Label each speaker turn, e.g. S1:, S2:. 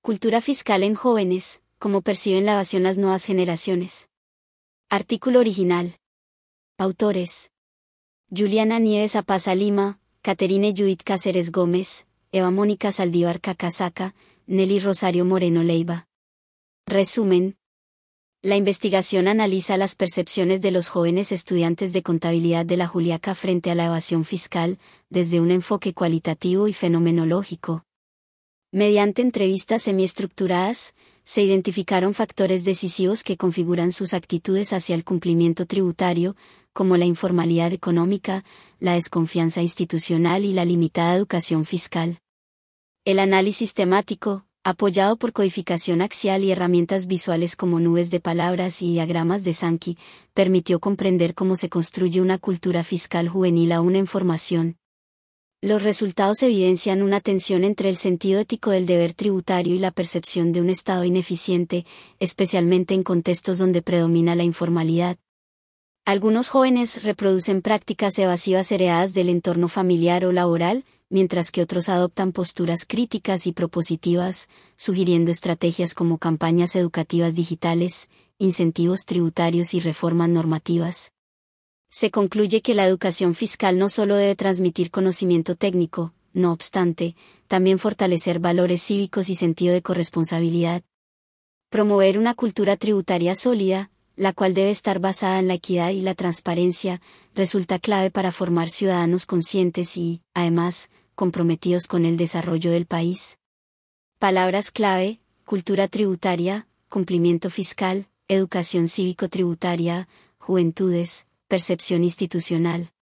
S1: Cultura fiscal en jóvenes, cómo perciben la evasión las nuevas generaciones. Artículo original. Autores: Juliana Nieves Apaza Lima, Caterine Judith Cáceres Gómez, Eva Mónica Saldívar Cacasaca, Nelly Rosario Moreno Leiva. Resumen. La investigación analiza las percepciones de los jóvenes estudiantes de contabilidad de la Juliaca frente a la evasión fiscal, desde un enfoque cualitativo y fenomenológico. Mediante entrevistas semiestructuradas, se identificaron factores decisivos que configuran sus actitudes hacia el cumplimiento tributario, como la informalidad económica, la desconfianza institucional y la limitada educación fiscal. El análisis temático, apoyado por codificación axial y herramientas visuales como nubes de palabras y diagramas de Sankey, permitió comprender cómo se construye una cultura fiscal juvenil aún en formación. Los resultados evidencian una tensión entre el sentido ético del deber tributario y la percepción de un Estado ineficiente, especialmente en contextos donde predomina la informalidad. Algunos jóvenes reproducen prácticas evasivas heredadas del entorno familiar o laboral, mientras que otros adoptan posturas críticas y propositivas, sugiriendo estrategias como campañas educativas digitales, incentivos tributarios y reformas normativas. Se concluye que la educación fiscal no solo debe transmitir conocimiento técnico, no obstante, también fortalecer valores cívicos y sentido de corresponsabilidad. Promover una cultura tributaria sólida, la cual debe estar basada en la equidad y la transparencia, resulta clave para formar ciudadanos conscientes y, además, comprometidos con el desarrollo del país. Palabras clave: cultura tributaria, cumplimiento fiscal, educación cívico-tributaria, juventudes, percepción institucional.